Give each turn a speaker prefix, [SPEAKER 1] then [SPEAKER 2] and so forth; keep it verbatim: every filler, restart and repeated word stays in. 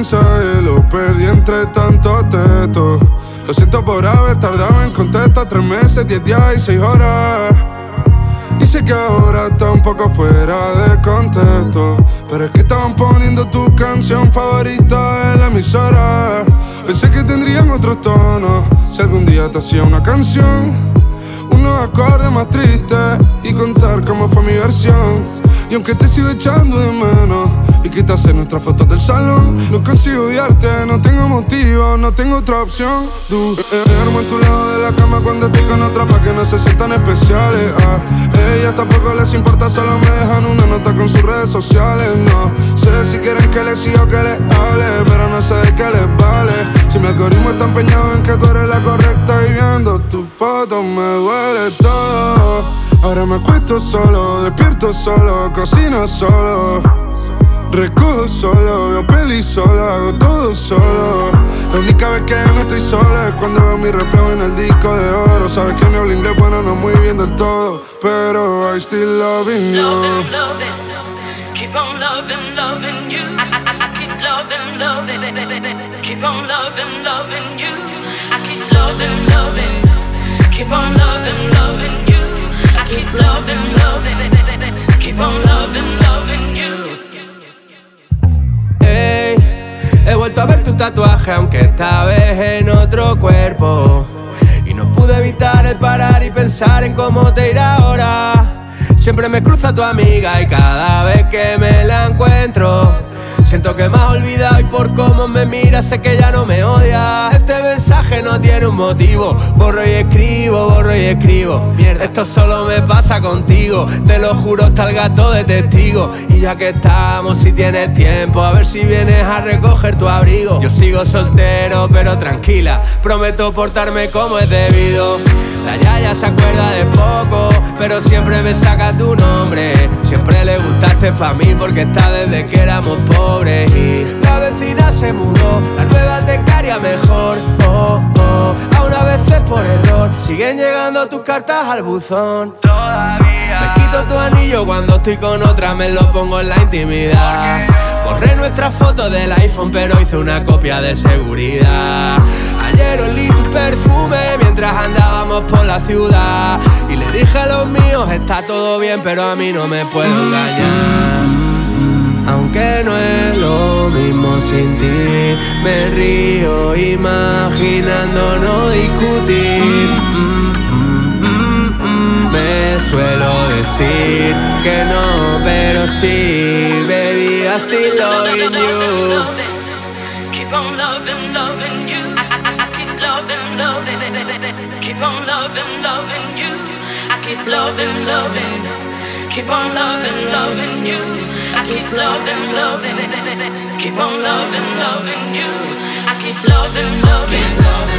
[SPEAKER 1] mensaje lo perdí entre tanto texto. Lo siento por haber tardado en contestar. Tres meses, diez días y seis horas. Y sé que ahora está un poco fuera de contexto, pero es que estaban poniendo tu canción favorita en la emisora. Pensé que tendrían otros tonos si algún día te hacía una canción, unos acordes más tristes y contar cómo fue mi versión. Y aunque te sigo echando de menos y quitase nuestras fotos del salón, no consigo odiarte, no tengo motivo, no tengo otra opción. Tú, eh, duermo en tu lado de la cama cuando estoy con otra pa' que no se sientan especiales. Ah, ellas tampoco les importa, solo me dejan una nota con sus redes sociales. No sé si quieren que les siga o que les hable, pero no sé de qué les vale. Si mi algoritmo está empeñado en que tú eres la correcta y viendo tus fotos me duele todo. Ahora me acuesto solo, despierto solo, cocino solo, recojo solo, veo peli solo, hago todo solo. La única vez que no estoy solo es cuando veo mi reflejo en el disco de oro. Sabes que mi habla inglés, bueno, no muy bien del todo, pero I still loving you.
[SPEAKER 2] Loving, loving, keep on loving, loving you. I, I, I keep loving, loving, keep on loving, loving you. I keep loving, loving, keep on loving, loving you. I keep loving, loving, keep on loving, loving you.
[SPEAKER 3] Hey, he vuelto a ver tu tatuaje, aunque esta vez en otro cuerpo. Y no pude evitar el parar y pensar en cómo te irá ahora. Siempre me cruza tu amiga y cada vez que me la encuentro siento que me has olvidado y por cómo me miras sé que ya no me odias. Este mensaje no tiene un motivo, borro y escribo, borro y escribo. Mierda, esto solo me pasa contigo, te lo juro, está el gato de testigo. Y ya que estamos, si tienes tiempo, a ver si vienes a recoger tu abrigo. Yo sigo soltero pero tranquila, prometo portarme como es debido. La yaya se acuerda de poco, pero siempre me saca tu nombre. Siempre le gustaste pa' mí porque está desde que éramos pobres. Y la vecina se mudó, la nueva te caería mejor. Oh, oh, aún a veces por error siguen llegando tus cartas al buzón. Todavía me quito tu anillo cuando estoy con otra, me lo pongo en la intimidad. Borré nuestras fotos del iPhone pero hice una copia de seguridad. Ayer olí tu perfume mientras andábamos por la ciudad y le dije a los míos, está todo bien pero a mí no me puedo engañar. Aunque no es lo mismo sin ti, me río imaginando no discutir. Me suelo decir que no, pero sí, baby, I still loving you.
[SPEAKER 2] Keep on loving, loving you. I, I, I keep loving, loving, keep on loving, loving you. I keep loving, loving, keep on loving, loving you. I keep loving, loving, keep on loving, loving you. I keep loving, loving.